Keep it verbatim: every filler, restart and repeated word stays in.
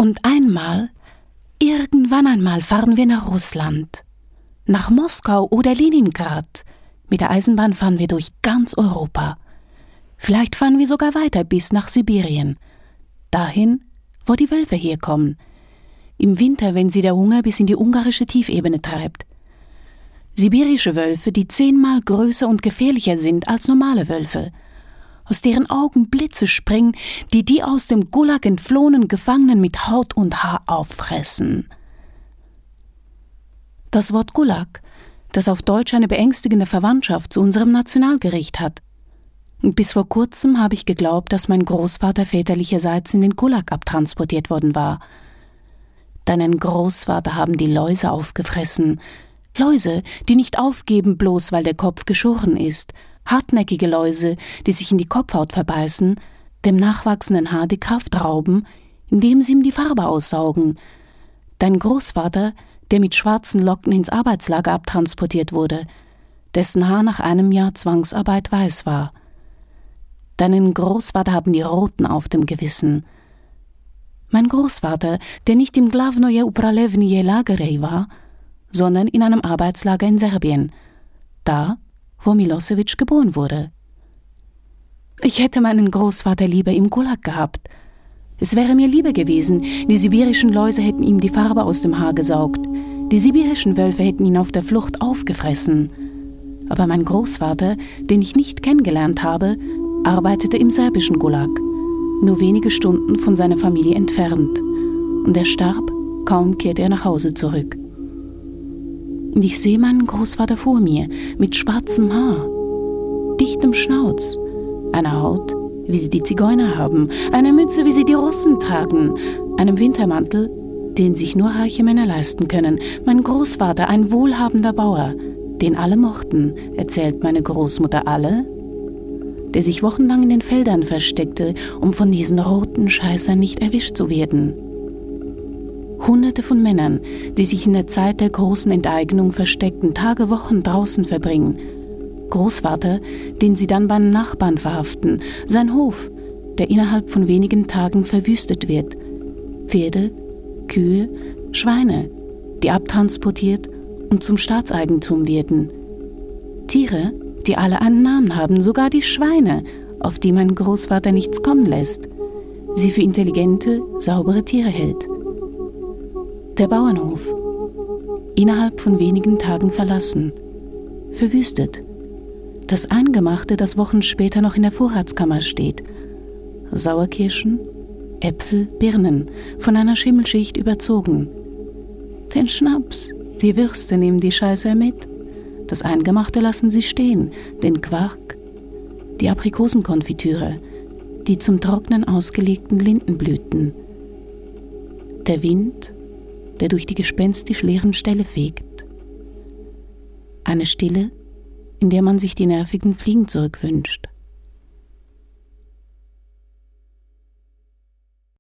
Und einmal, irgendwann einmal fahren wir nach Russland, nach Moskau oder Leningrad. Mit der Eisenbahn fahren wir durch ganz Europa. Vielleicht fahren wir sogar weiter bis nach Sibirien, dahin, wo die Wölfe herkommen. Im Winter, wenn sie der Hunger bis in die ungarische Tiefebene treibt. Sibirische Wölfe, die zehnmal größer und gefährlicher sind als normale Wölfe, aus deren Augen Blitze springen, die die aus dem Gulag entflohenen Gefangenen mit Haut und Haar auffressen. Das Wort Gulag, das auf Deutsch eine beängstigende Verwandtschaft zu unserem Nationalgericht hat. Und bis vor kurzem habe ich geglaubt, dass mein Großvater väterlicherseits in den Gulag abtransportiert worden war. Deinen Großvater haben die Läuse aufgefressen. Läuse, die nicht aufgeben, bloß weil der Kopf geschoren ist. Hartnäckige Läuse, die sich in die Kopfhaut verbeißen, dem nachwachsenden Haar die Kraft rauben, indem sie ihm die Farbe aussaugen. Dein Großvater, der mit schwarzen Locken ins Arbeitslager abtransportiert wurde, dessen Haar nach einem Jahr Zwangsarbeit weiß war. Deinen Großvater haben die Roten auf dem Gewissen. Mein Großvater, der nicht im Glavnoje Upravljenije Lagerei war, sondern in einem Arbeitslager in Serbien, da, wo Milosevic geboren wurde. Ich hätte meinen Großvater lieber im Gulag gehabt. Es wäre mir lieber gewesen, die sibirischen Läuse hätten ihm die Farbe aus dem Haar gesaugt, die sibirischen Wölfe hätten ihn auf der Flucht aufgefressen. Aber mein Großvater, den ich nicht kennengelernt habe, arbeitete im serbischen Gulag, nur wenige Stunden von seiner Familie entfernt, und er starb, kaum kehrte er nach Hause zurück. Und ich sehe meinen Großvater vor mir, mit schwarzem Haar, dichtem Schnauz, einer Haut, wie sie die Zigeuner haben, einer Mütze, wie sie die Russen tragen, einem Wintermantel, den sich nur reiche Männer leisten können. Mein Großvater, ein wohlhabender Bauer, den alle mochten, erzählt meine Großmutter alle, der sich wochenlang in den Feldern versteckte, um von diesen roten Scheißern nicht erwischt zu werden. Hunderte von Männern, die sich in der Zeit der großen Enteignung versteckten, Tage, Wochen draußen verbringen. Großvater, den sie dann beim Nachbarn verhaften. Sein Hof, der innerhalb von wenigen Tagen verwüstet wird. Pferde, Kühe, Schweine, die abtransportiert und zum Staatseigentum werden. Tiere, die alle einen Namen haben, sogar die Schweine, auf die mein Großvater nichts kommen lässt, sie für intelligente, saubere Tiere hält. Der Bauernhof, innerhalb von wenigen Tagen verlassen, verwüstet. Das Eingemachte, das Wochen später noch in der Vorratskammer steht. Sauerkirschen, Äpfel, Birnen, von einer Schimmelschicht überzogen. Den Schnaps, die Würste nehmen die Scheiße mit. Das Eingemachte lassen sie stehen, den Quark, die Aprikosenkonfitüre, die zum Trocknen ausgelegten Lindenblüten. Der Wind, der durch die gespenstisch leeren Ställe fegt. Eine Stille, in der man sich die nervigen Fliegen zurückwünscht.